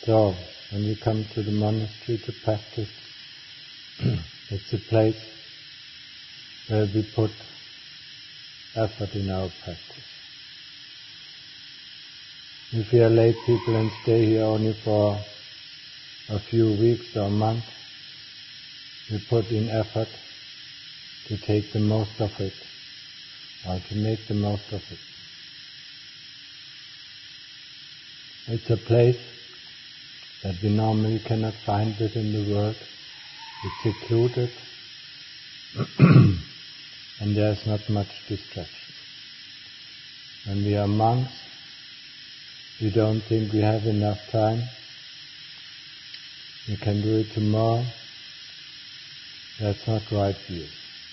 So, when we come to the monastery to practice, it's a place where we put effort in our practice. If we are lay people and stay here only for a few weeks or a month, we put in effort to take the most of it, or to make the most of it. It's a place that we normally cannot find within the world. It's secluded, and there's not much distraction. When we are monks, we don't think we have enough time. We can do it tomorrow. That's not right view.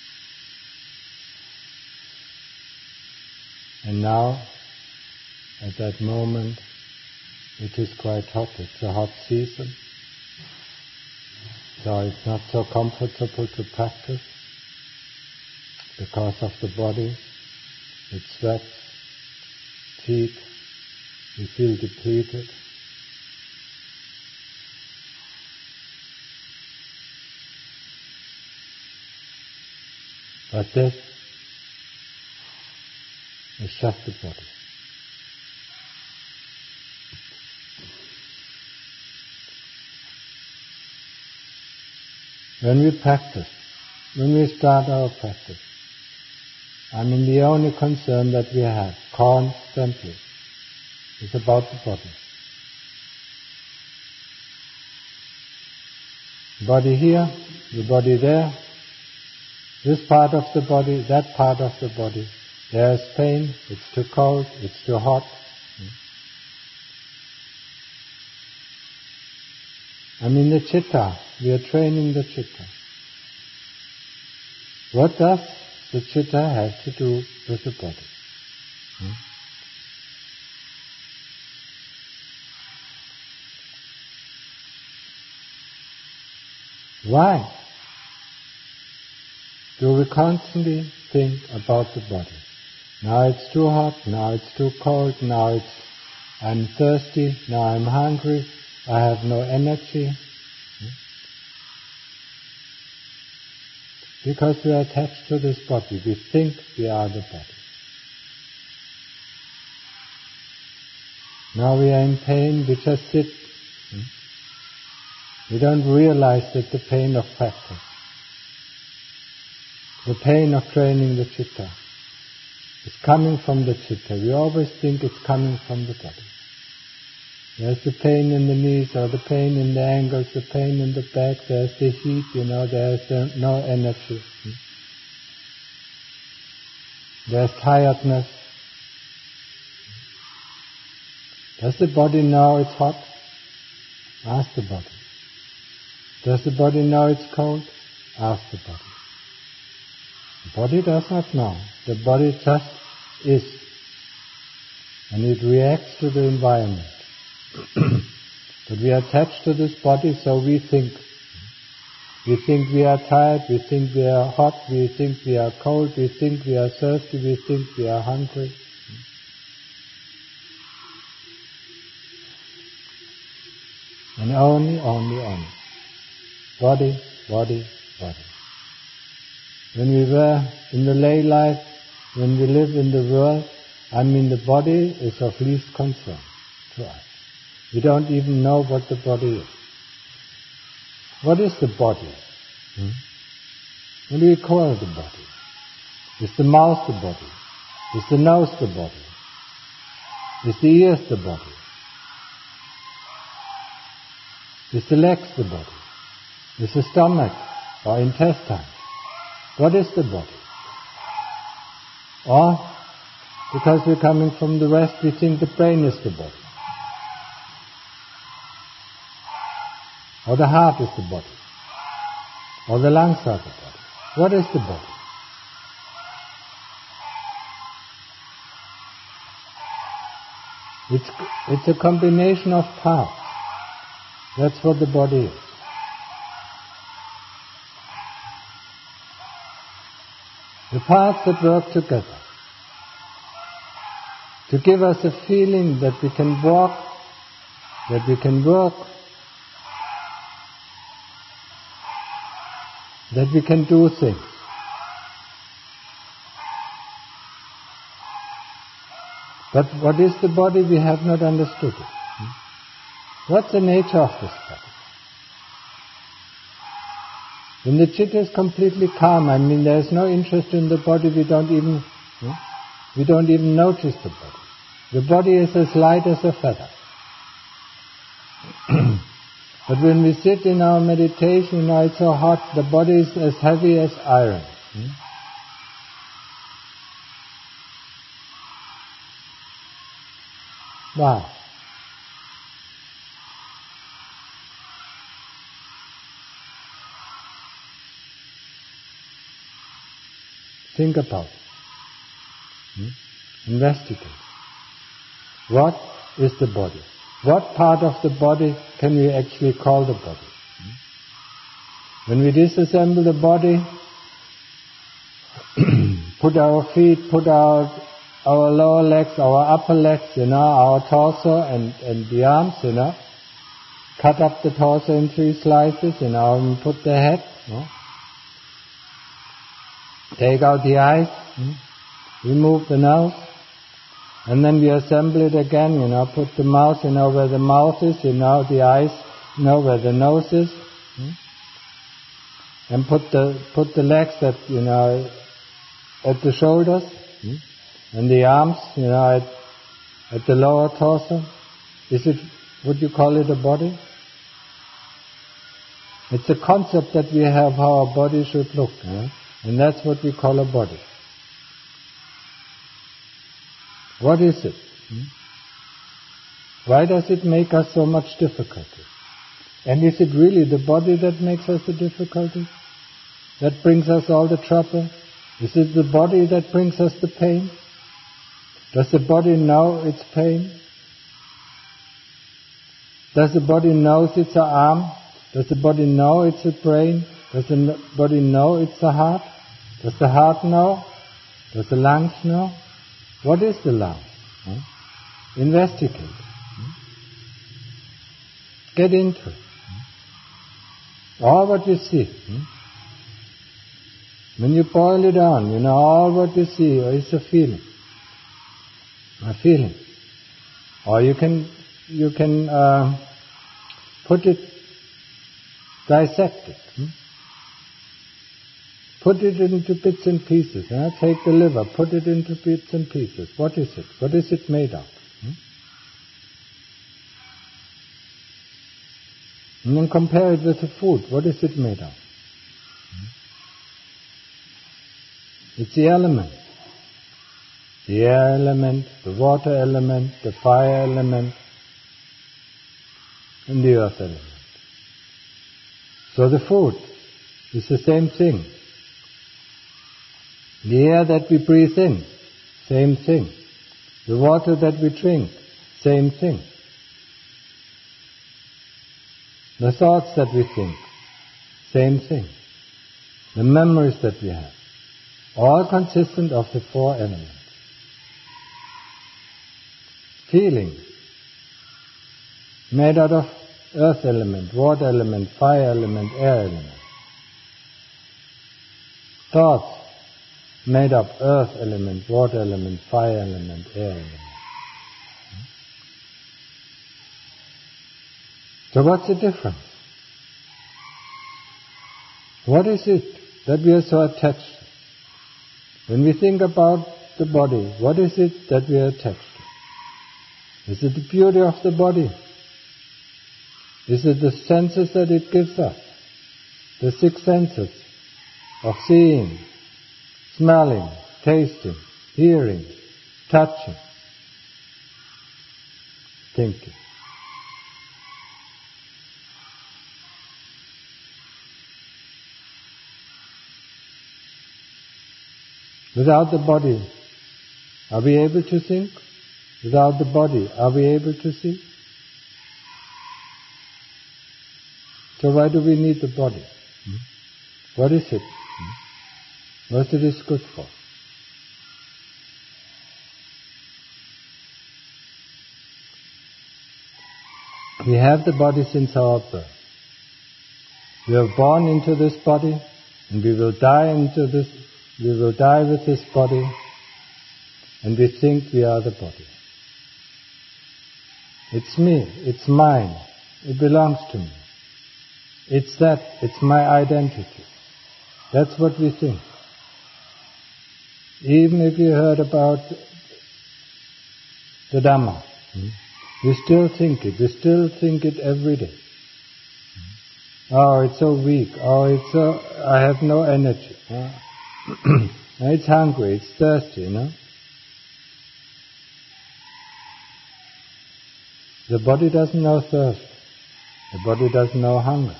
And now, at that moment, it is quite hot. It's a hot season. So it's not so comfortable to practice because of the body. It sweats, heat, we feel depleted. But this is just the body. When we practice, when we start our practice, the only concern that we have constantly is about the body. The body here, the body there, this part of the body, that part of the body. There's pain, it's too cold, it's too hot. The citta, we are training the citta. What does the citta have to do with the body? Why do we constantly think about the body? Now it's too hot, now it's too cold, now I'm thirsty, now I'm hungry, I have no energy. Because we are attached to this body, we think we are the body. Now we are in pain, we just sit. We don't realize that the pain of practice, the pain of training the citta, is coming from the citta. We always think it's coming from the body. There's the pain in the knees, or the pain in the ankles, the pain in the back, there's the heat, there's no energy. There's tiredness. Does the body know it's hot? Ask the body. Does the body know it's cold? Ask the body. The body does not know. The body just is. And it reacts to the environment. But we are attached to this body, so we think. We think we are tired, we think we are hot, we think we are cold, we think we are thirsty, we think we are hungry. And only. Body, body, body. When we were in the lay life, when we live in the world, the body is of least concern to us. We don't even know what the body is. What is the body? What do you call the body? Is the mouth the body? Is the nose the body? Is the ears the body? Is the legs the body? Is the stomach or intestine? What is the body? Or, because we're coming from the West, we think the brain is the body. Or the heart is the body. Or the lungs are the body. What is the body? It's a combination of parts. That's what the body is. The parts that work together to give us a feeling that we can walk that we can work, that we can do things. But what is the body? We have not understood it. What's the nature of this body? When the chitta is completely calm, there is no interest in the body, we don't even notice the body. The body is as light as a feather. But when we sit in our meditation, it's so hot, the body is as heavy as iron. Wow. Think about it. Investigate. What is the body? What part of the body can we actually call the body? When we disassemble the body, put our feet, put our lower legs, our upper legs, our torso and the arms, cut up the torso in 3 slices, and put the head, take out the eyes, remove the nose, and then we assemble it again, put the mouth, where the mouth is, the eyes, where the nose is, and put the legs at the shoulders, and the arms, at the lower torso. Would you call it a body? It's a concept that we have how a body should look, and that's what we call a body. What is it? Why does it make us so much difficulty? And is it really the body that makes us the difficulty? That brings us all the trouble? Is it the body that brings us the pain? Does the body know its pain? Does the body know it's an arm? Does the body know it's a brain? Does the body know it's a heart? Does the heart know? Does the lungs know? What is the lung? Investigate. Get into it. All what you see. When you boil it down, all what you see is a feeling. A feeling. Or you can put it, dissect it. Put it into bits and pieces. Take the liver, put it into bits and pieces. What is it? What is it made of? And then compare it with the food. What is it made of? It's the elements. The air element, the water element, the fire element, and the earth element. So the food is the same thing. The air that we breathe in, same thing. The water that we drink, same thing. The thoughts that we think, same thing. The memories that we have, all consistent of the 4 elements. Feeling, made out of earth element, water element, fire element, air element. Thoughts, made up earth element, water element, fire element, air element. So what's the difference? What is it that we are so attached to? When we think about the body, what is it that we are attached to? Is it the beauty of the body? Is it the senses that it gives us? The 6 senses of seeing, smelling, tasting, hearing, touching, thinking. Without the body, are we able to think? Without the body, are we able to see? So why do we need the body? What is it? What it is good for? We have the body since our birth. We are born into this body, and we will die with this body, and we think we are the body. It's me, it's mine, it belongs to me. It's my identity. That's what we think. Even if you heard about the Dhamma, we still think it. We still think it every day. Oh, it's so weak. Oh, I have no energy. It's hungry, it's thirsty, The body doesn't know thirst. The body doesn't know hunger.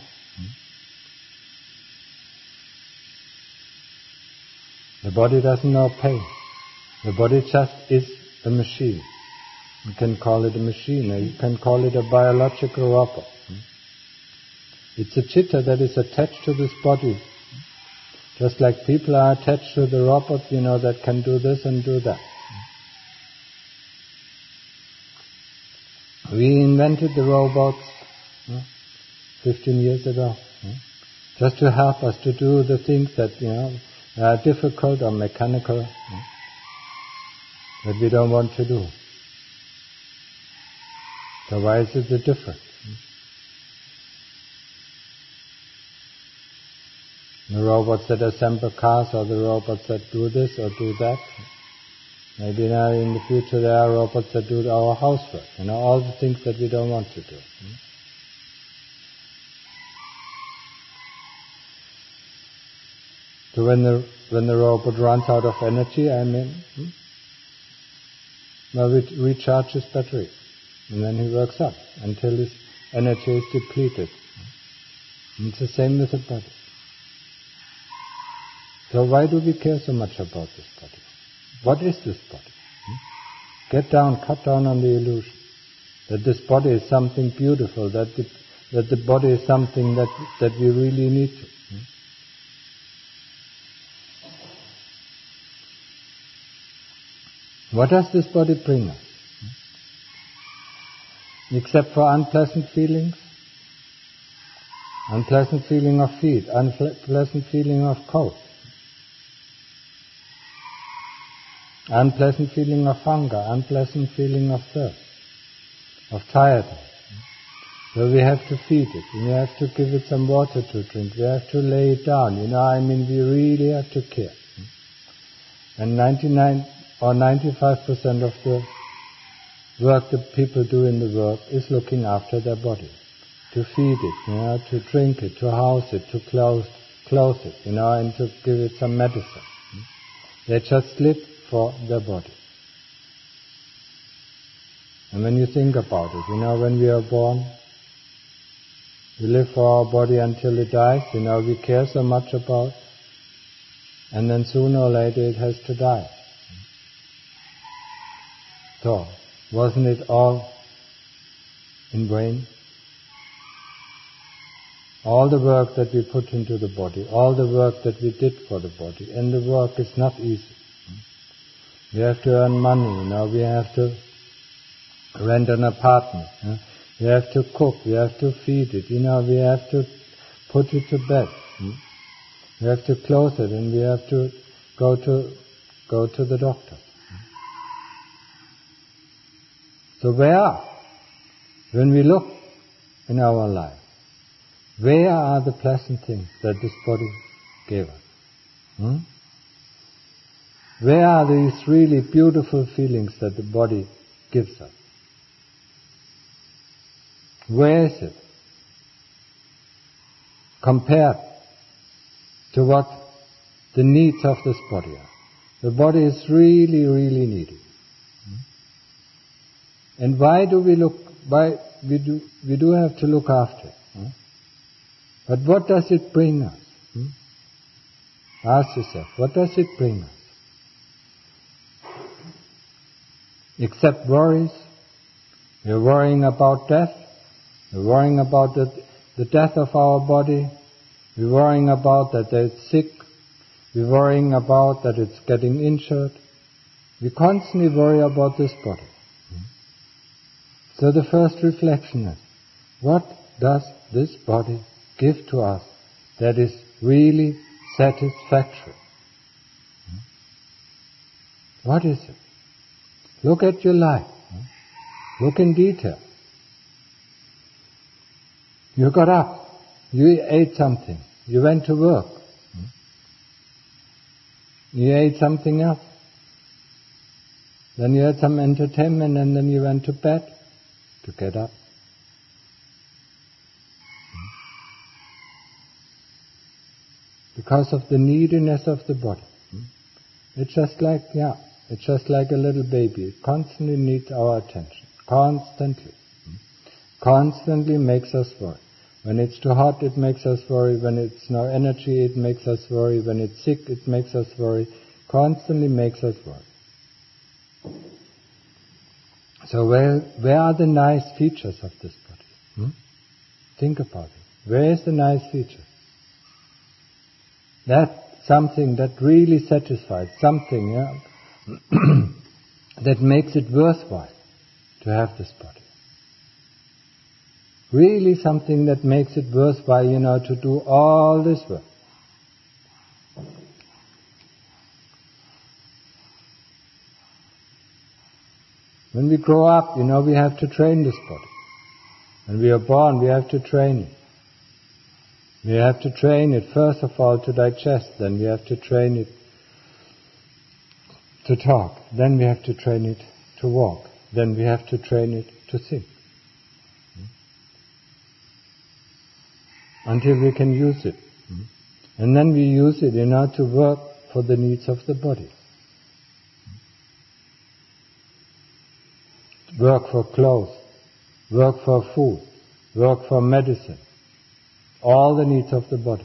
The body doesn't know pain. The body just is a machine. You can call it a machine, or you can call it a biological robot. It's a chitta that is attached to this body. Just like people are attached to the robot, that can do this and do that. We invented the robots 15 years ago, just to help us to do the things that, are difficult or mechanical, that we don't want to do. So why is it the difference? The robots that assemble cars, or the robots that do this or do that. Maybe now in the future there are robots that do our housework, all the things that we don't want to do. So when the robot runs out of energy, it recharges battery, and then he works up until his energy is depleted. And it's the same with the body. So why do we care so much about this body? What is this body? Cut down on the illusion that this body is something beautiful, that the body is something that we really need to. What does this body bring us? Except for unpleasant feelings? Unpleasant feeling of feet, unpleasant feeling of cold. Unpleasant feeling of hunger, unpleasant feeling of thirst, of tiredness. So we have to feed it, we have to give it some water to drink, we have to lay it down, we really have to care. And 99 or 95% of the work that people do in the world is looking after their body. To feed it, to drink it, to house it, to clothe it, and to give it some medicine. They just live for their body. And when you think about it, when we are born, we live for our body until it dies, we care so much about, and then sooner or later it has to die. So, wasn't it all in vain? All the work that we put into the body, all the work that we did for the body, and the work is not easy. We have to earn money, we have to rent an apartment, we have to cook, we have to feed it, we have to put it to bed, we have to clothe it, and we have to go to the doctor. So when we look in our life, where are the pleasant things that this body gave us? Where are these really beautiful feelings that the body gives us? Where is it? Compared to what the needs of this body are. The body is really, really needy. And why do we do have to look after it? But what does it bring us? Ask yourself, what does it bring us? Except worries. We're worrying about death. We're worrying about the death of our body. We're worrying about that it's sick. We're worrying about that it's getting injured. We constantly worry about this body. So the first reflection is, What does this body give to us that is really satisfactory? What is it? Look at your life. Look in detail. You got up. You ate something. You went to work. You ate something else. Then you had some entertainment and then you went to bed to get up. Because of the neediness of the body. It's just like a little baby. It constantly needs our attention. Constantly. Constantly makes us worry. When it's too hot, it makes us worry. When it's no energy, it makes us worry. When it's sick, it makes us worry. Constantly makes us worry. So where are the nice features of this body? Think about it. Where is the nice feature? That's something that really satisfies, something that makes it worthwhile to have this body. Really something that makes it worthwhile, to do all this work. When we grow up, we have to train this body. When we are born, we have to train it. We have to train it, first of all, to digest. Then we have to train it to talk. Then we have to train it to walk. Then we have to train it to think. Until we can use it. And then we use it, to work for the needs of the body. Work for clothes, work for food, work for medicine. All the needs of the body.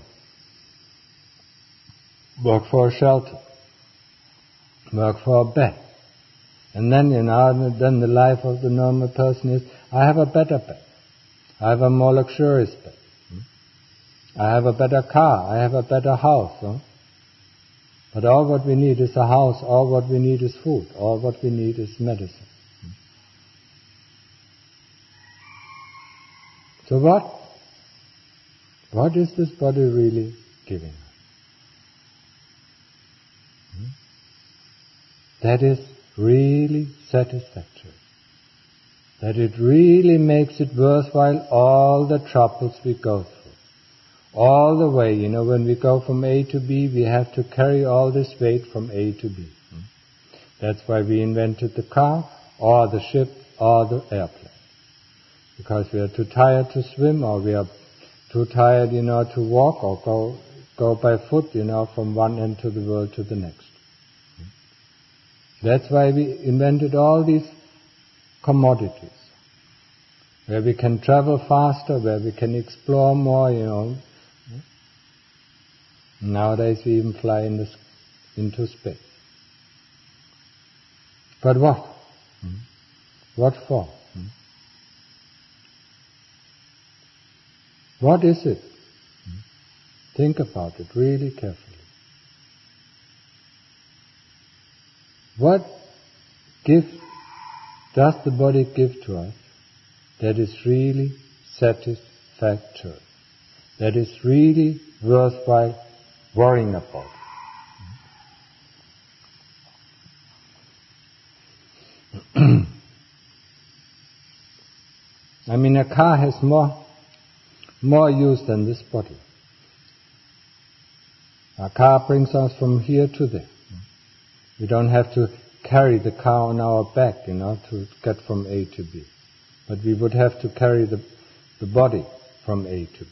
Work for a shelter. Work for a bed. And then, then the life of the normal person is, I have a better bed. I have a more luxurious bed. I have a better car. I have a better house. But all what we need is a house. All what we need is food. All what we need is medicine. So what is this body really giving us? That is really satisfactory. That it really makes it worthwhile all the troubles we go through. All the way, when we go from A to B, we have to carry all this weight from A to B. That's why we invented the car, or the ship, or the airplane. Because we are too tired to swim, or we are too tired, to walk, or go by foot, from one end of the world to the next. That's why we invented all these commodities. Where we can travel faster, where we can explore more, Nowadays we even fly into space. But what? What for? What is it? Think about it really carefully. What gift does the body give to us that is really satisfactory? That is really worthwhile worrying about? A car has more use than this body. A car brings us from here to there. We don't have to carry the car on our back, to get from A to B. But we would have to carry the body from A to B.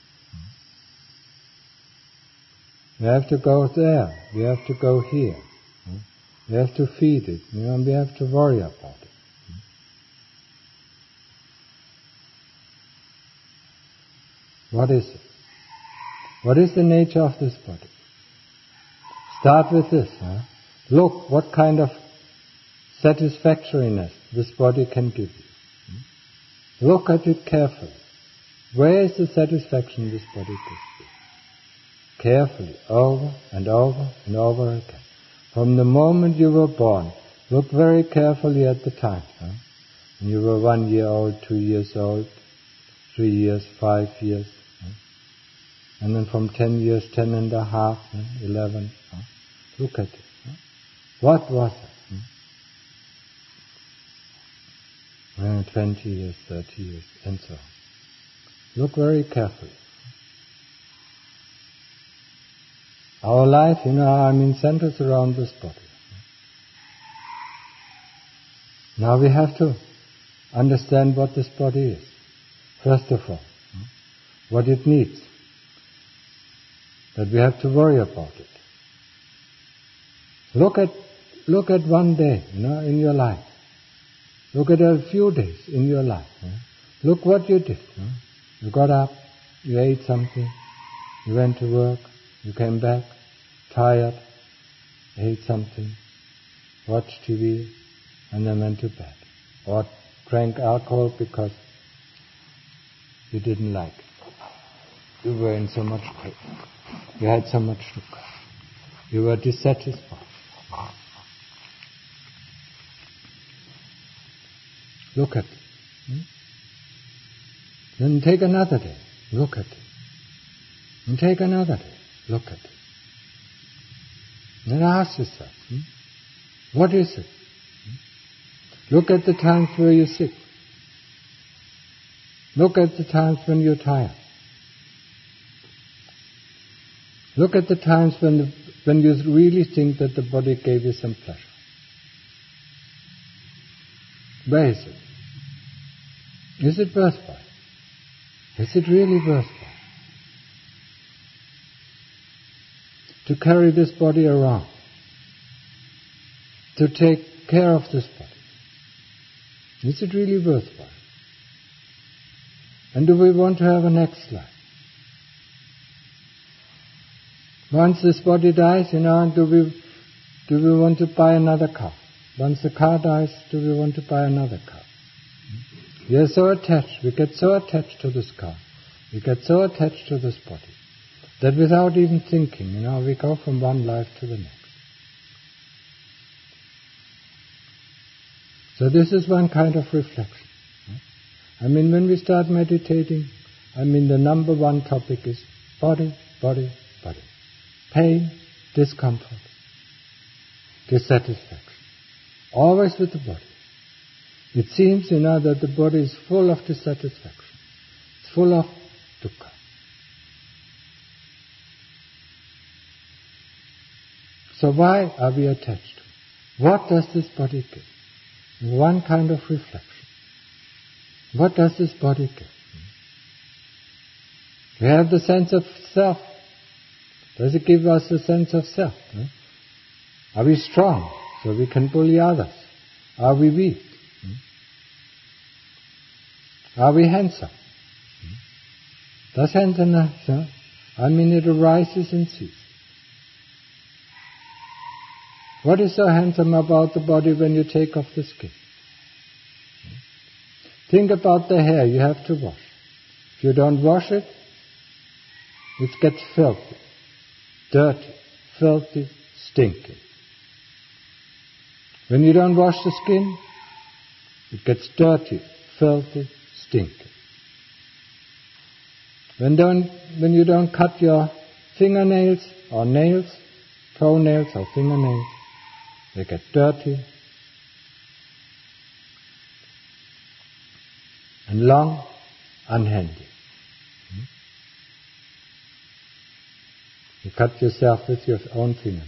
We have to go there. We have to go here. We have to feed it. We have to worry about it. What is it? What is the nature of this body? Start with this. Look what kind of satisfactoriness this body can give you. Look at it carefully. Where is the satisfaction this body gives you? Carefully, over and over and over again. From the moment you were born, look very carefully at the time. When you were 1 year old, 2 years old, 3 years, 5 years. And then from 10 years, 10 and a half, 11. Look at it. What was it? 20 years, 30 years, and so on. Look very carefully. Our life, centers around this body. Now we have to understand what this body is. First of all, what it needs. That we have to worry about it. Look at one day, in your life. Look at a few days in your life. Look what you did. You got up, you ate something, you went to work, you came back, tired, ate something, watched TV, and then went to bed. Or drank alcohol because you didn't like it. You were in so much pain. You had so much sugar. You were dissatisfied. Look at it. Then take another day. Look at it. And take another day. Look at it. Then ask yourself, what is it? Look at the times where you're sick. Look at the times when you're tired. Look at the times when you really think that the body gave you some pleasure. Where is it? Is it worthwhile? Is it really worthwhile? To carry this body around. To take care of this body. Is it really worthwhile? And do we want to have a next life? Once this body dies, do we want to buy another car? Once the car dies, do we want to buy another car? We are so attached, we get so attached to this car, we get so attached to this body, that without even thinking, we go from one life to the next. So this is one kind of reflection. When we start meditating, the number one topic is body, body, body. Pain, discomfort, dissatisfaction. Always with the body. It seems, that the body is full of dissatisfaction. It's full of dukkha. So why are we attached to it? What does this body give? One kind of reflection. What does this body give? We have the sense of self. Does it give us a sense of self? Are we strong so we can bully others? Are we weak? Are we handsome? Does handsomeness, it arises and ceases. What is so handsome about the body when you take off the skin? Think about the hair you have to wash. If you don't wash it, it gets filthy, dirty, filthy, stinky. When you don't wash the skin, it gets dirty, filthy, stinky. When you don't cut your fingernails or nails, toenails or fingernails, they get dirty and long, unhandy. You cut yourself with your own fingernails.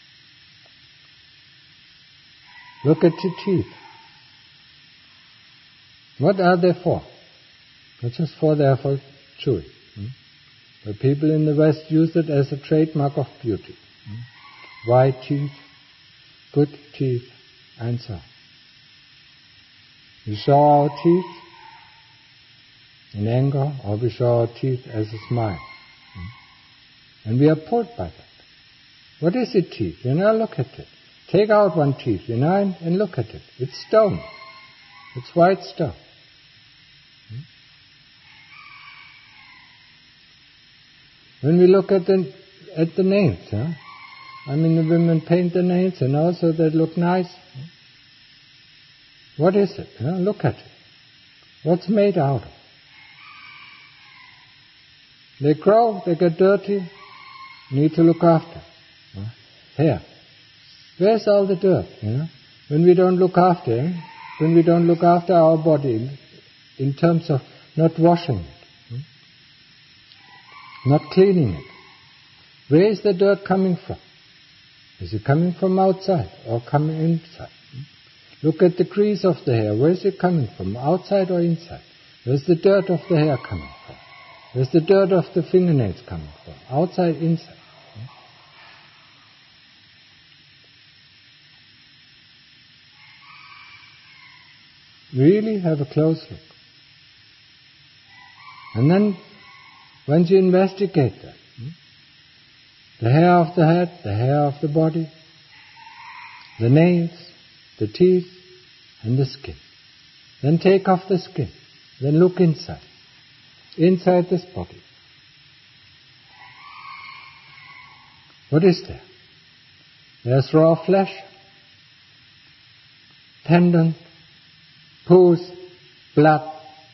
Look at your teeth. What are they for? Not just they're for chewing. The people in the West use it as a trademark of beauty. White teeth, good teeth, and so on. We show our teeth in anger, or we show our teeth as a smile. And we are pulled by that. What is it, teeth? Look at it. Take out one teeth, and look at it. It's stone. It's white stone. When we look at the nails, the women paint the nails, so they look nice. What is it? Look at it. What's made out of? They grow, they get dirty, need to look after. Hair. Where's all the dirt? When we don't look after our body in terms of not washing it, not cleaning it, where is the dirt coming from? Is it coming from outside or coming inside? Look at the grease of the hair. Where is it coming from? Outside or inside? Where's the dirt of the hair coming from? Where's the dirt of the fingernails coming from? Outside, inside. Really have a close look. And then, once you investigate that, the hair of the head, the hair of the body, the nails, the teeth, and the skin. Then take off the skin. Then look inside. Inside this body. What is there? There's raw flesh, tendon, pus, blood.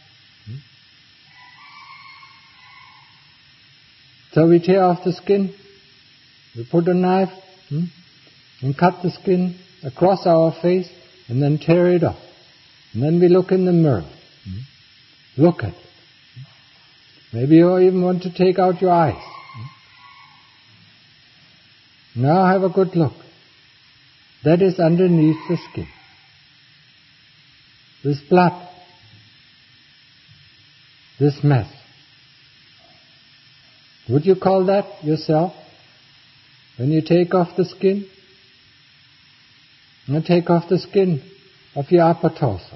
So we tear off the skin, we put a knife and cut the skin across our face and then tear it off. And then we look in the mirror. Look at it. Maybe you even want to take out your eyes. Now have a good look. That is underneath the skin. This blood. This mess. Would you call that yourself? When you take off the skin? And take off the skin of your upper torso.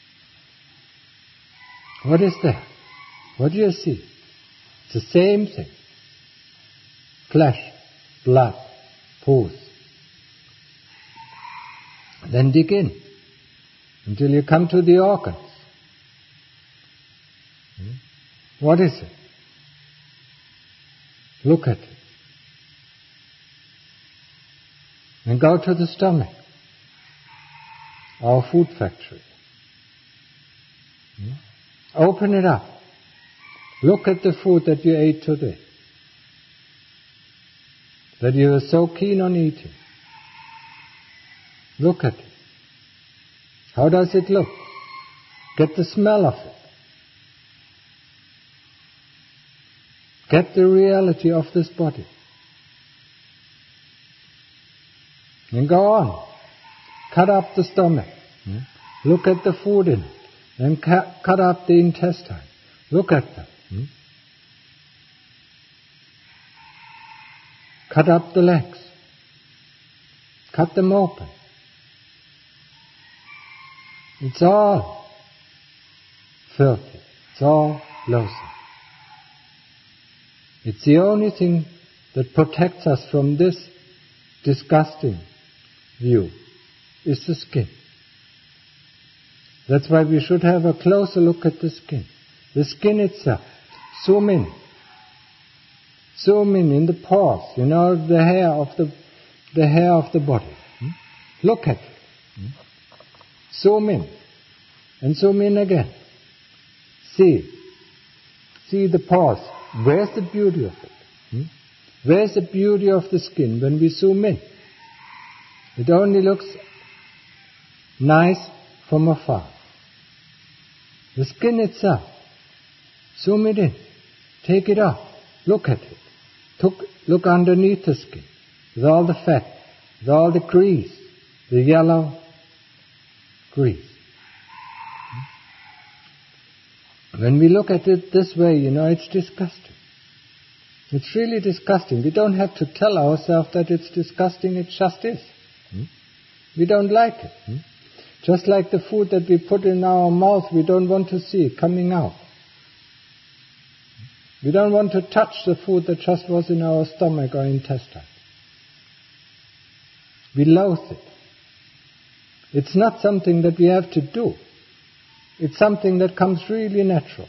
What is there? What do you see? It's the same thing. Flesh, blood, pus. Then dig in until you come to the organs. What is it? Look at it. And go to the stomach, our food factory. Open it up. Look at the food that you ate today, that you were so keen on eating. Look at it. How does it look? Get the smell of it. Get the reality of this body. And go on. Cut up the stomach. Look at the food in it. And cut up the intestine. Look at them. Cut up the legs. Cut them open. It's all filthy. It's all loathsome. It's the only thing that protects us from this disgusting view is the skin. That's why we should have a closer look at the skin. The skin itself. Zoom in. Zoom in the pores, the hair of the body. Look at it. Zoom in. And zoom in again. See the pores. Where's the beauty of it? Where's the beauty of the skin when we zoom in? It only looks nice from afar. The skin itself. Zoom it in. Take it off. Look at it. Look underneath the skin. With all the fat. With all the grease. The yellow grease. When we look at it this way, it's disgusting. It's really disgusting. We don't have to tell ourselves that it's disgusting, it just is. We don't like it. Just like the food that we put in our mouth, we don't want to see it coming out. We don't want to touch the food that just was in our stomach or intestine. We loathe it. It's not something that we have to do. It's something that comes really natural.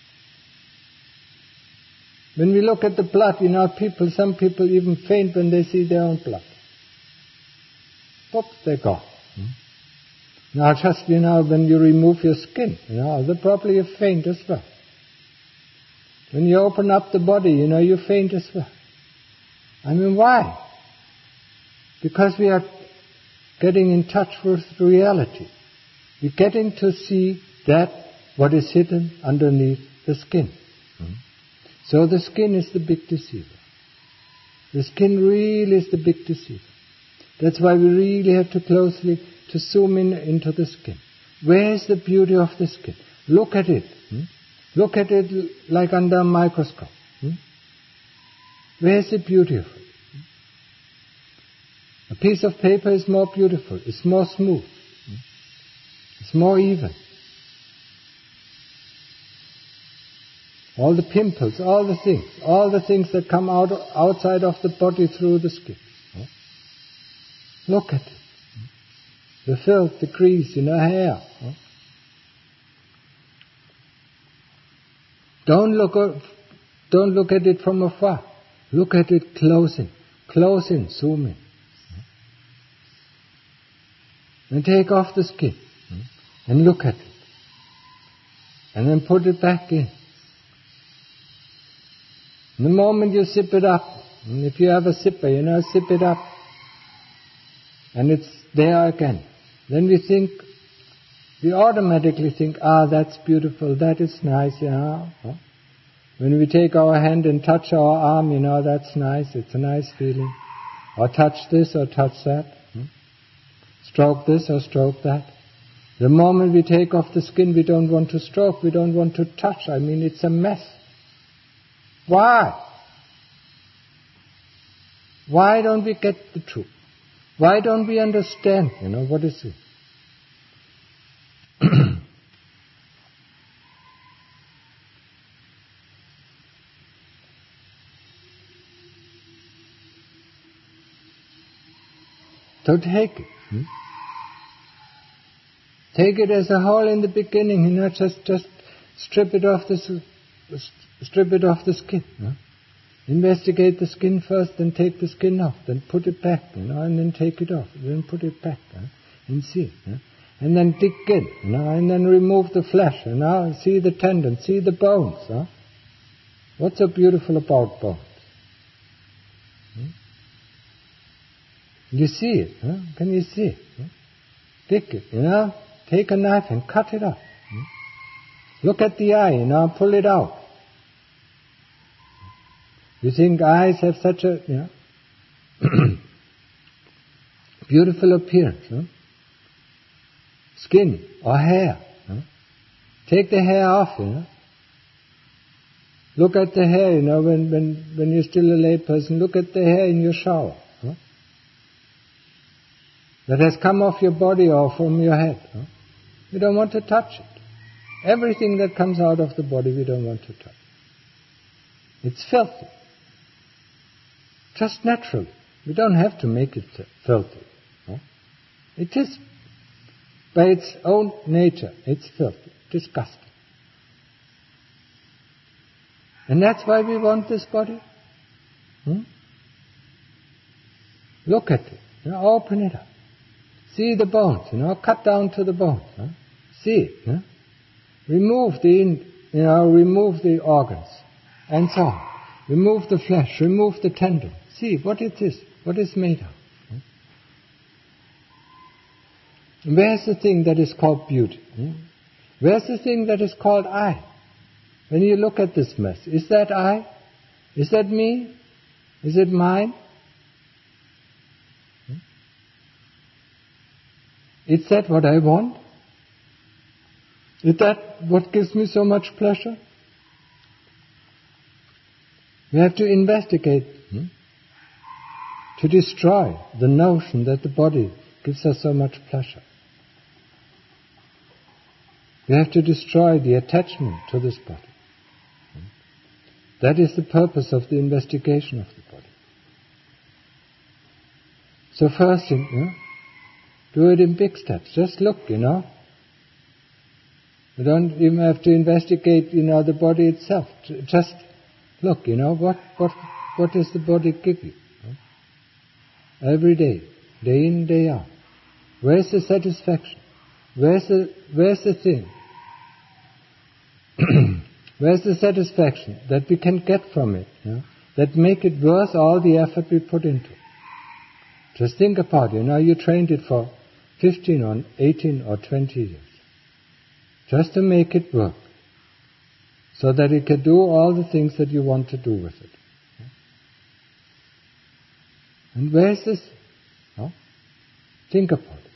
When we look at the blood in our people, some people even faint when they see their own blood. Pop, they're gone. Now just, when you remove your skin, they probably faint as well. When you open up the body, you faint as well. I mean, why? Because we are getting in touch with reality. We're getting to see that what is hidden underneath the skin. So the skin is the big deceiver. The skin really is the big deceiver. That's why we really have to zoom into the skin. Where is the beauty of the skin? Look at it. Look at it like under a microscope. Where is the beauty of it? A piece of paper is more beautiful. It's more smooth. It's more even. All the pimples, all the things that come outside of the body through the skin. Look at it. The filth, the grease in our hair. Don't look at it from afar. Look at it close in, zoom in. And take off the skin and look at it. And then put it back in. And the moment you zip it up, and if you have a zipper, zip it up, and it's there again. Then we automatically think, that's beautiful, that is nice, When we take our hand and touch our arm, that's nice, it's a nice feeling. Or touch this or touch that. Stroke this or stroke that. The moment we take off the skin, we don't want to stroke, we don't want to touch. I mean, it's a mess. Why? Why don't we get the truth? Why don't we understand, what is it? So take it. Take it as a whole in the beginning, just strip it off the skin. Investigate the skin first, then take the skin off, then put it back, and then take it off, then put it back, and see. And then dig in, and then remove the flesh, see the tendons, see the bones. What's so beautiful about bones? You see it, Can you see it? Dig it, Take a knife and cut it up. Look at the eye, pull it out. You think eyes have such a beautiful appearance? Skin or hair. Take the hair off. Look at the hair. When you're still a lay person, look at the hair in your shower. That has come off your body or from your head. We don't want to touch it. Everything that comes out of the body, we don't want to touch. It's filthy. Just naturally. We don't have to make it filthy. It is, by its own nature, it's filthy, disgusting. And that's why we want this body. Look at it. Open it up. See the bones. Cut down to the bones. See it. Remove the organs, and so on. Remove the flesh. Remove the tendon. See what it is. What it's made of. Where's the thing that is called beauty? Where's the thing that is called I? When you look at this mess, is that I? Is that me? Is it mine? Is that what I want? Is that what gives me so much pleasure? We have to investigate to destroy the notion that the body gives us so much pleasure. We have to destroy the attachment to this body. That is the purpose of the investigation of the body. So first thing, do it in big steps. Just look, You don't even have to investigate, the body itself. Just look, what does the body give you? Every day, day in, day out. Where's the satisfaction? Where's the thing? Where's the satisfaction that we can get from it? That make it worth all the effort we put into it. Just think about it. You trained it for 15 or 18 or 20 years. Just to make it work. So that it can do all the things that you want to do with it. And where is this? Think about it.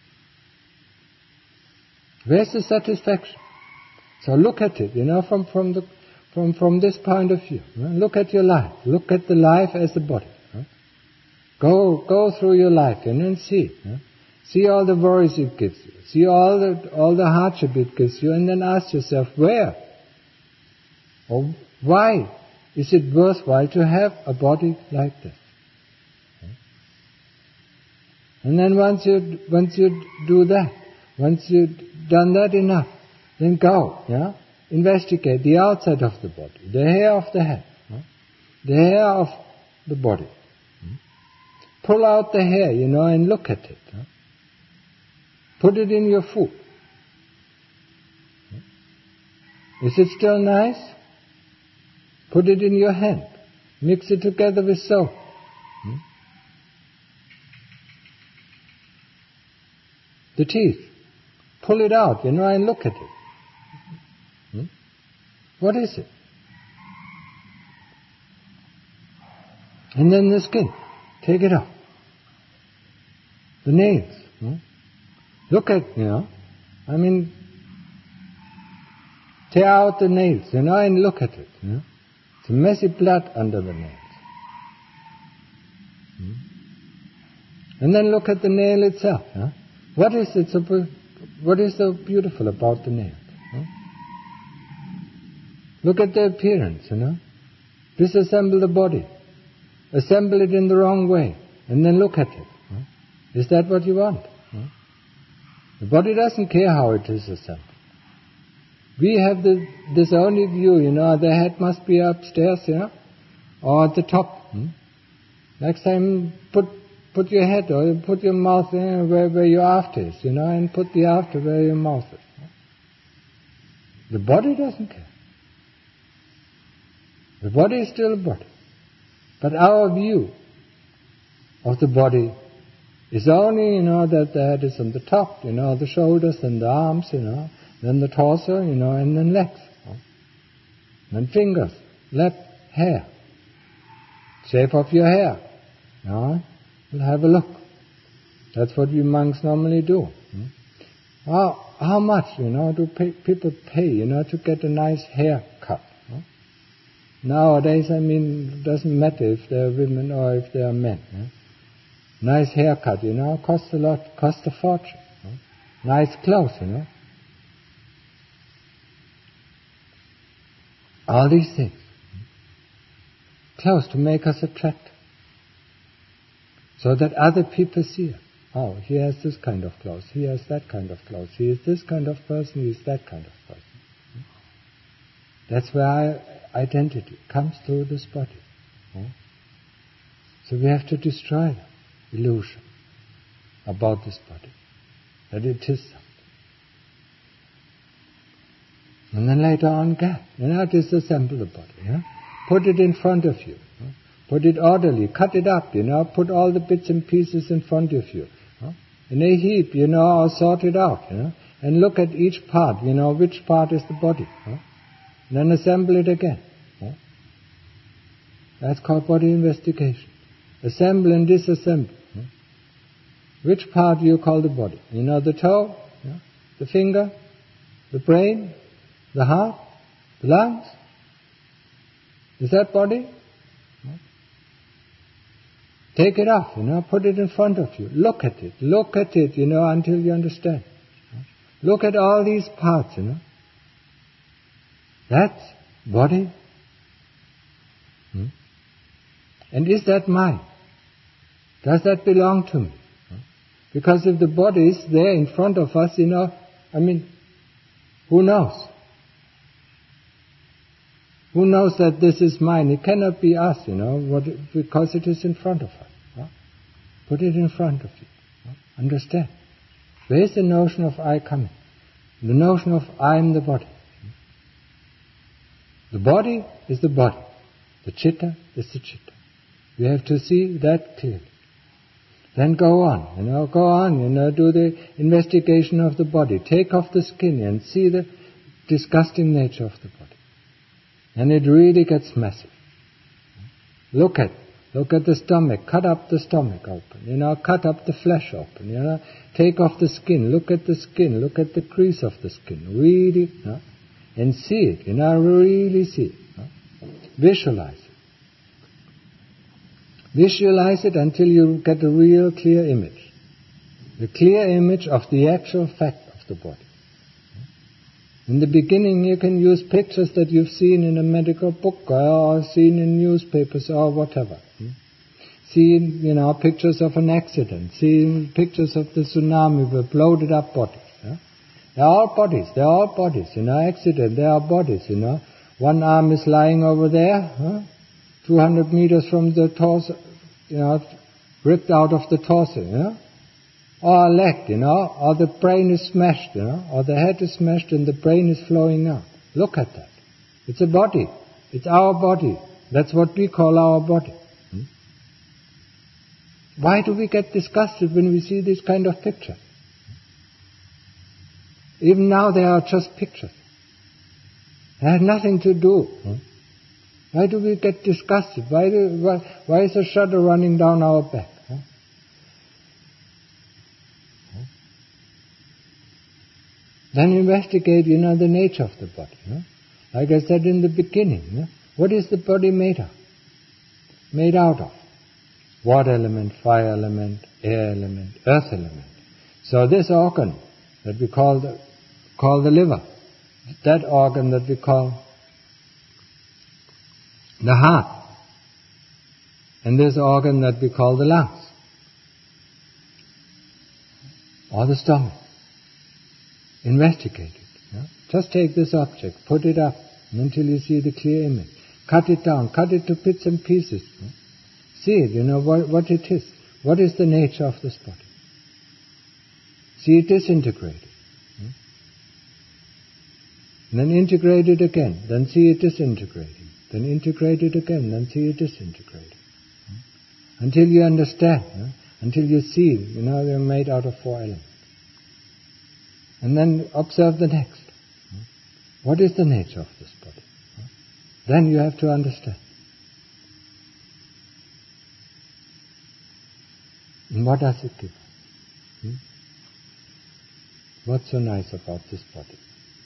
Where's the satisfaction? So look at it, from this point of view. Look at your life. Look at the life as a body. Go through your life and see. See all the worries it gives you. See all the hardship it gives you, and then ask yourself, where? Or why is it worthwhile to have a body like this? And then once you do that, once you've done that enough, then go, investigate the outside of the body, the hair of the head, the hair of the body. Pull out the hair, and look at it. Put it in your food. Is it still nice? Put it in your hand. Mix it together with soap. The teeth. Pull it out, and look at it. What is it? And then the skin. Take it off. The nails. Look at, tear out the nails, and look at it. It's messy blood under the nails. And then look at the nail itself. What is so beautiful about the nail? Look at the appearance, Disassemble the body. Assemble it in the wrong way. And then look at it. Is that what you want? The body doesn't care how it is assembled. We have this only view, the head must be upstairs, or at the top. Next time, put your head or put your mouth where your after is, and put the after where your mouth is. The body doesn't care. The body is still a body. But our view of the body is only, that the head is on the top, the shoulders and the arms, then the torso, and then legs, then fingers, lip, hair, shape of your hair. We'll have a look. That's what we monks normally do. How much, do people pay, to get a nice haircut? Nowadays, it doesn't matter if they're women or if they're men. Nice haircut, costs a lot, costs a fortune. Nice clothes, All these things. Clothes to make us attractive. So that other people see us. Oh, he has this kind of clothes, he has that kind of clothes, he is this kind of person, he is that kind of person. That's where our identity comes through this body. So we have to destroy the illusion about this body, that it is something. And then later on, disassemble the body. Put it in front of you. Put it orderly, cut it up, put all the bits and pieces in front of you. In a heap, or sort it out, and look at each part, which part is the body. Then assemble it again. That's called body investigation. Assemble and disassemble. Which part do you call the body? The toe, the finger, the brain, the heart, the lungs? Is that body? Take it off, put it in front of you. Look at it, until you understand. Look at all these parts, That's body. And is that mine? Does that belong to me? Because if the body is there in front of us, who knows? Who knows that this is mine? It cannot be us, because it is in front of us. Put it in front of you. Understand? Where is the notion of I coming? The notion of I am the body. The body is the body. The chitta is the chitta. You have to see that clearly. Then go on, do the investigation of the body. Take off the skin and see the disgusting nature of the body. And it really gets massive. Look at the stomach, cut up the stomach open, cut up the flesh open, take off the skin, look at the skin, look at the crease of the skin, really, and see it, really see it. Visualize it. Visualize it until you get a real clear image. The clear image of the actual fact of the body. In the beginning you can use pictures that you've seen in a medical book or seen in newspapers or whatever. Seeing, pictures of an accident, seeing pictures of the tsunami with bloated up bodies. They're all bodies, accident, they are bodies, One arm is lying over there, 200 meters from the torso, ripped out of the torso, or a leg, or the brain is smashed, or the head is smashed and the brain is flowing out. Look at that. It's a body. It's our body. That's what we call our body. Why do we get disgusted when we see this kind of picture? Even now they are just pictures. They have nothing to do. Why do we get disgusted? Why is a shudder running down our back? Then investigate, the nature of the body. Like I said in the beginning, what is the body made of? Made out of? Water element, fire element, air element, earth element. So this organ that we call the liver, that organ that we call the heart, and this organ that we call the lungs, or the stomach. Investigate it. Just take this object, put it up until you see the clear image. Cut it down, cut it to bits and pieces. See it, what it is. What is the nature of this body? See it disintegrated. And then integrate it again, then see it disintegrating. Then integrate it again, then see it disintegrating. Until you understand, until you see, they're made out of 4 elements. And then observe the next. What is the nature of this body? Then you have to understand. And what does it give? What's so nice about this body?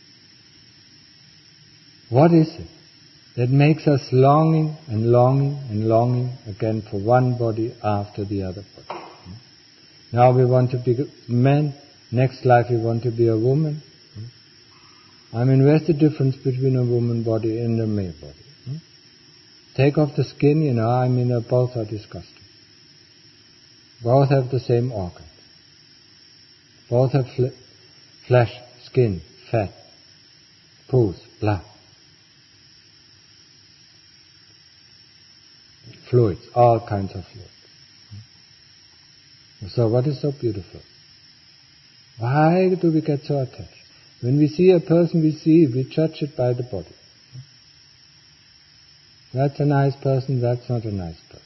What is it that makes us longing and longing and longing again for one body after the other body? Now we want to be men. Next life we want to be a woman. Where's the difference between a woman body and a male body? Take off the skin, both are disgusting. Both have the same organs. Both have flesh, skin, fat, pus, blood, fluids, all kinds of fluids. So what is so beautiful? Why do we get so attached? When we see a person, we judge it by the body. That's a nice person, that's not a nice person.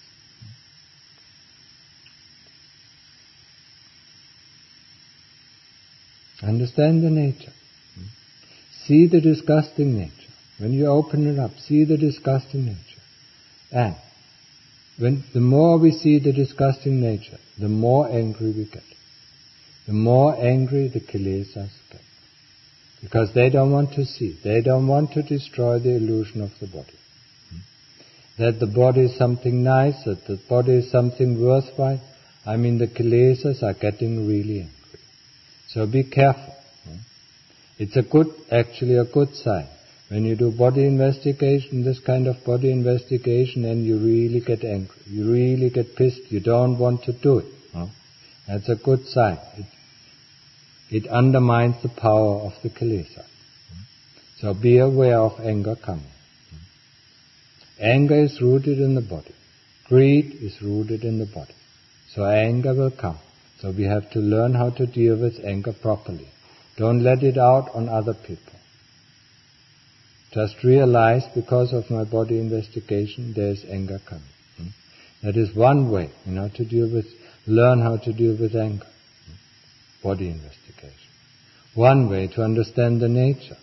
Understand the nature. See the disgusting nature. When you open it up, see the disgusting nature. And the more we see the disgusting nature, the more angry we get. The more angry the kilesas get. Because they don't want to see, they don't want to destroy the illusion of the body. That the body is something nice, that the body is something worthwhile. The kilesas are getting really angry. So be careful. It's actually a good sign. When you do body investigation, this kind of body investigation, and you really get angry, you really get pissed, you don't want to do it. That's a good sign. It undermines the power of the kilesa. So be aware of anger coming. Anger is rooted in the body. Greed is rooted in the body. So anger will come. So we have to learn how to deal with anger properly. Don't let it out on other people. Just realize, because of my body investigation, there is anger coming. That is one way, to deal with, learn how to deal with anger. Body investigation. One way to understand the nature.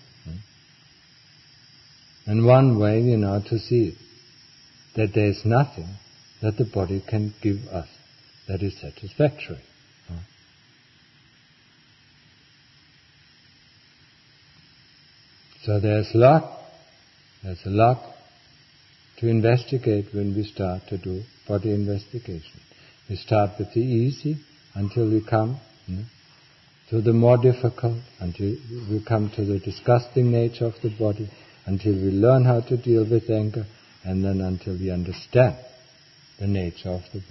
And one way, to see that there is nothing that the body can give us that is satisfactory. So there's a lot to investigate when we start to do body investigation. We start with the easy until we come to the more difficult, until we come to the disgusting nature of the body, until we learn how to deal with anger, and then until we understand the nature of the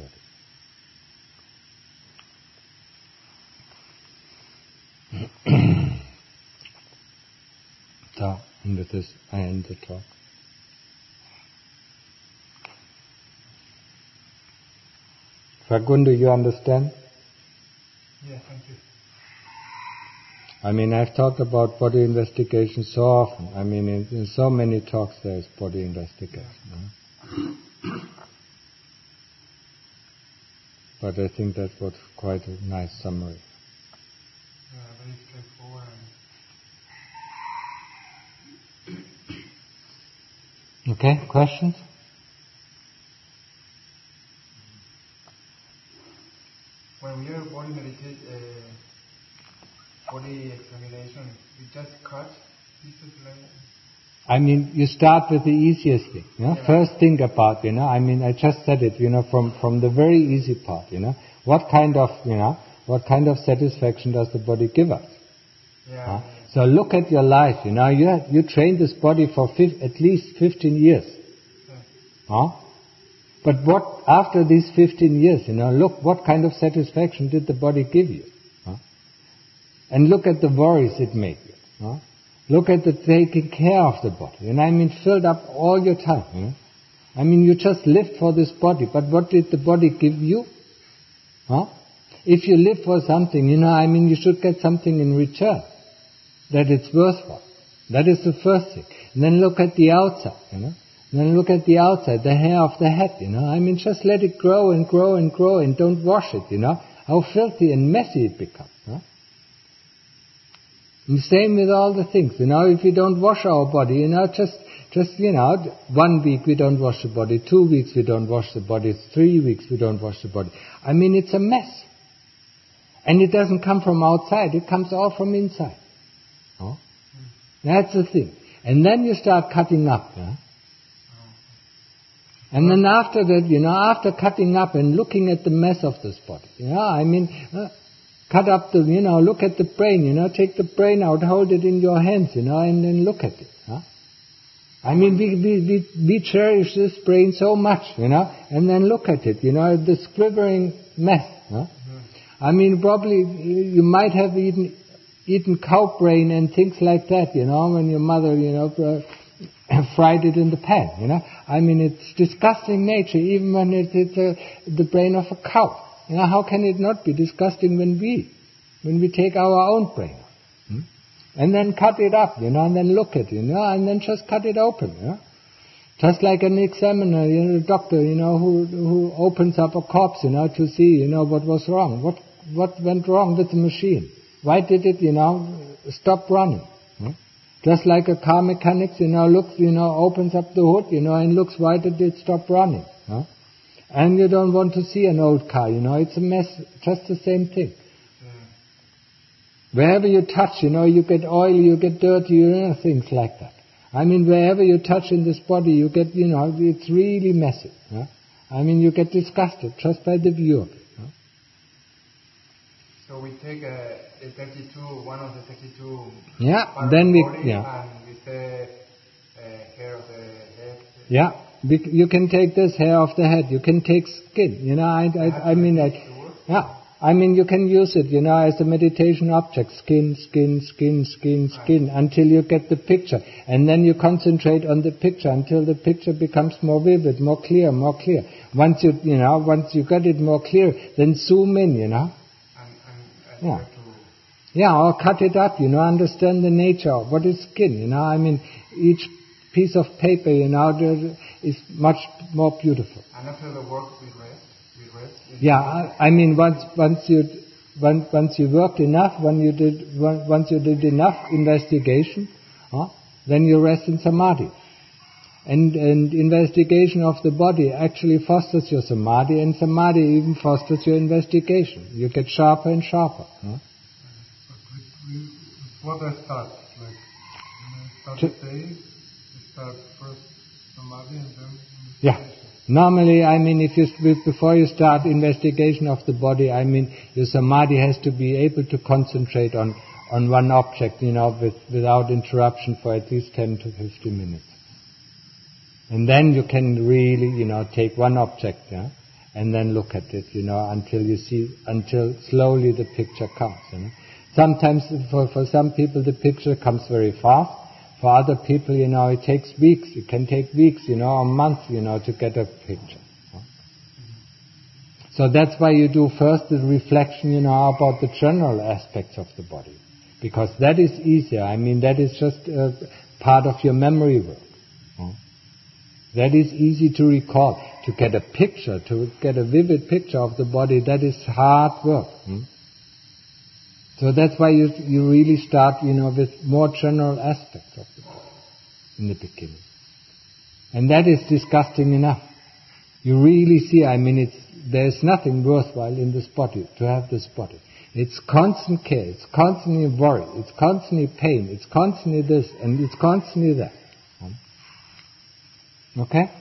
body. So, and with this I end the talk. Fagun, do you understand? Yes, thank you. I've talked about body investigation so often. In so many talks there is body investigation. But I think that was quite a nice summary. Very straightforward. Okay, questions? When we do body examination, we just cut pieces like. You start with the easiest thing. Yeah? First think about, I just said it, from the very easy part, what kind of satisfaction does the body give us? Yeah. So look at your life, you trained this body for at least 15 years. But what, after these 15 years, look, what kind of satisfaction did the body give you? And look at the worries it made you. Look at the taking care of the body. Filled up all your time. You just lived for this body, but what did the body give you? If you live for something, you should get something in return, that it's worthwhile. That is the first thing. And then look at the outside, Then look at the outside, the hair of the head, just let it grow and grow and grow and don't wash it, How filthy and messy it becomes, And same with all the things, if we don't wash our body, just 1 week we don't wash the body, 2 weeks we don't wash the body, 3 weeks we don't wash the body. It's a mess. And it doesn't come from outside, it comes all from inside. That's the thing. And then you start cutting up, And then after that, after cutting up and looking at the mess of this body, cut up look at the brain, take the brain out, hold it in your hands, and then look at it. We cherish this brain so much, and then look at it, this quivering mess. Probably you might have eaten cow brain and things like that, when your mother, fried it in the pan, it's disgusting nature, even when it's the brain of a cow. How can it not be disgusting when we take our own brain? And then cut it up, and then look at it, and then just cut it open, Just like an examiner, the doctor, who opens up a corpse, to see, what was wrong. What went wrong with the machine? Why did it, stop running? Just like a car mechanic, looks, opens up the hood, and looks, why did it stop running? And you don't want to see an old car, it's a mess, just the same thing. Wherever you touch, you get oily, you get dirty, things like that. Wherever you touch in this body, you get, it's really messy. You get disgusted just by the view of it. So we take the 32, one of the 32 then we, body, and we say hair of the head. You can take this hair of the head. You can take skin. You can use it, as a meditation object. Skin, until you get the picture. And then you concentrate on the picture until the picture becomes more vivid, more clear. Once you get it more clear, then zoom in, or cut it up, understand the nature of what is skin, each piece of paper, is much more beautiful. And after the work, we rest. Yeah, I mean, once you worked enough, once you did enough investigation, then you rest in samadhi. And investigation of the body actually fosters your samadhi, and samadhi even fosters your investigation. You get sharper and sharper. What I start? Like, when I start the day, you start first samadhi and then investigation. Yeah. Normally, I mean, before you start investigation of the body, I mean, your samadhi has to be able to concentrate on one object, without interruption for at least 10 to 15 minutes. And then you can really, take one object, and then look at it, until slowly the picture comes. Sometimes for some people the picture comes very fast. For other people, it takes weeks. It can take weeks, or months, to get a picture. So that's why you do first the reflection, about the general aspects of the body. Because that is easier. I mean, that is just part of your memory work. That is easy to recall. To get a picture, to get a vivid picture of the body, that is hard work. So that's why you really start, with more general aspects of the body in the beginning. And that is disgusting enough. You really see, I mean, there's nothing worthwhile in this body, to have this body. It's constant care, it's constantly worry, it's constantly pain, it's constantly this, and it's constantly that. Okay?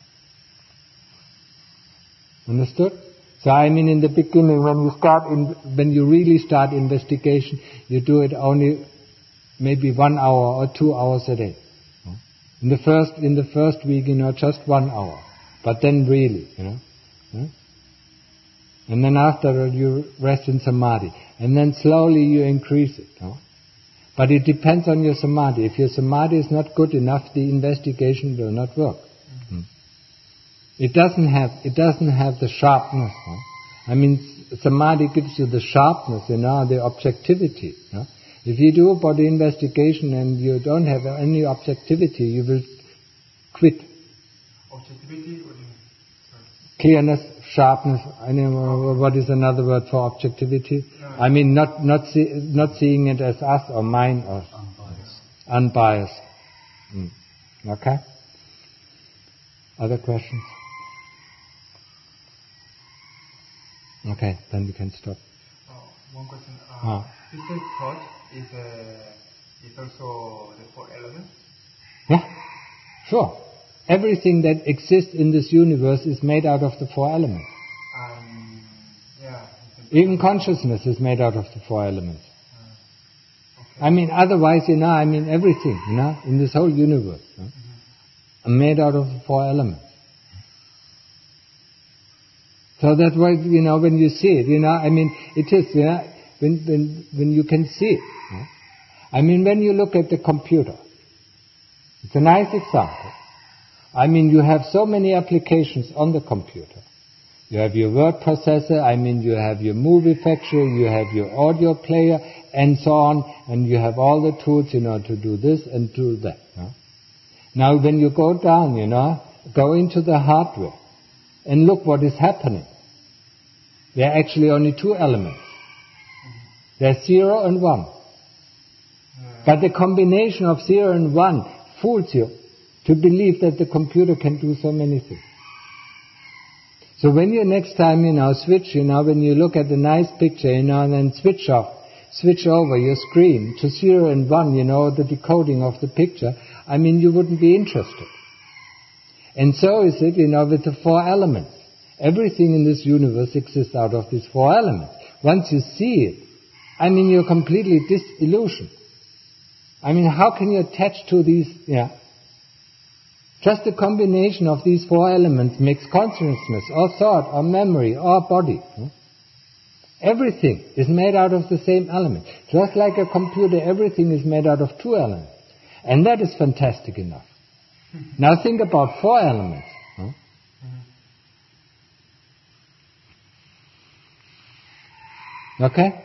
Understood? So I mean, in the beginning, when you really start investigation, you do it only maybe 1 hour or 2 hours a day. In the first week, just 1 hour, but then really, and then after you rest in samadhi, and then slowly you increase it. But it depends on your samadhi. If your samadhi is not good enough, the investigation will not work. It doesn't have the sharpness. I mean, samadhi gives you the sharpness, the objectivity. If you do a body investigation and you don't have any objectivity, you will quit. Objectivity? What do you mean? Clearness, sharpness. I know what is another word for objectivity? No. I mean, not seeing it as us or mine or unbiased. Okay. Other questions? Okay, then we can stop. One question. Physical thought is also the 4 elements? Yeah, sure. Everything that exists in this universe is made out of the 4 elements. Even consciousness is made out of the 4 elements. Okay. I mean, otherwise, everything, in this whole universe, are made out of the 4 elements. So that's why, when you see it, it is, when you can see it. I mean, when you look at the computer, it's a nice example. I mean, you have so many applications on the computer. You have your word processor, you have your movie factory, you have your audio player, and so on, and you have all the tools, to do this and do that. Now, when you go down, go into the hardware, and look what is happening. There are actually only 2 elements. There's 0 and 1. But the combination of 0 and 1 fools you to believe that the computer can do so many things. So when you next time, switch, when you look at the nice picture, and then switch over your screen to 0 and 1, the decoding of the picture, you wouldn't be interested. And so is it, with the 4 elements. Everything in this universe exists out of these 4 elements. Once you see it, you're completely disillusioned. How can you attach to these, Just the combination of these 4 elements makes consciousness, or thought, or memory, or body. Everything is made out of the same element. Just like a computer, everything is made out of 2 elements. And that is fantastic enough. Now think about 4 elements. Okay?